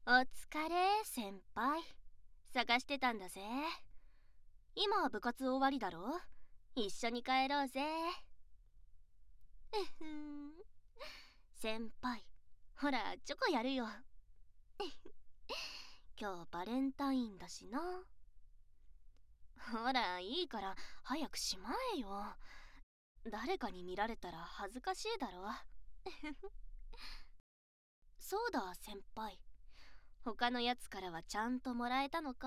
お疲れ、先輩。探してたんだぜ。今は部活終わりだろ。一緒に帰ろうぜ。ふん。先輩、ほら、チョコやるよ。今日バレンタインだしな。ほら、いいから早くしまえよ。誰かに見られたら恥ずかしいだろ。そうだ、先輩。他のやつからはちゃんともらえたのか？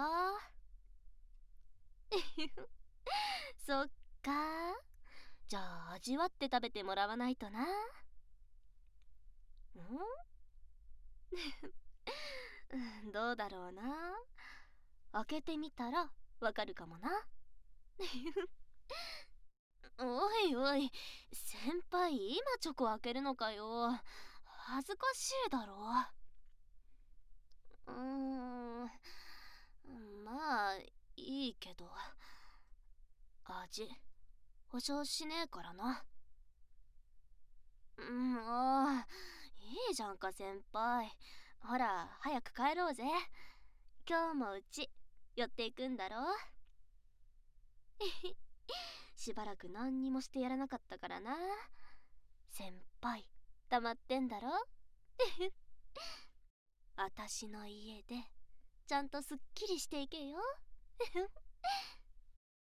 そっか。じゃあ味わって食べてもらわないとな。どうだろうな。開けてみたらわかるかもな。おいおい、先輩今チョコ開けるのかよ。恥ずかしいだろ。まあいいけど、味保証しねえからな。もういいじゃんか先輩。ほら早く帰ろうぜ。今日もうち寄っていくんだろ。しばらく何にもしてやらなかったからな。先輩溜まってんだろ。あたしの家でちゃんとすっきりしていけよ。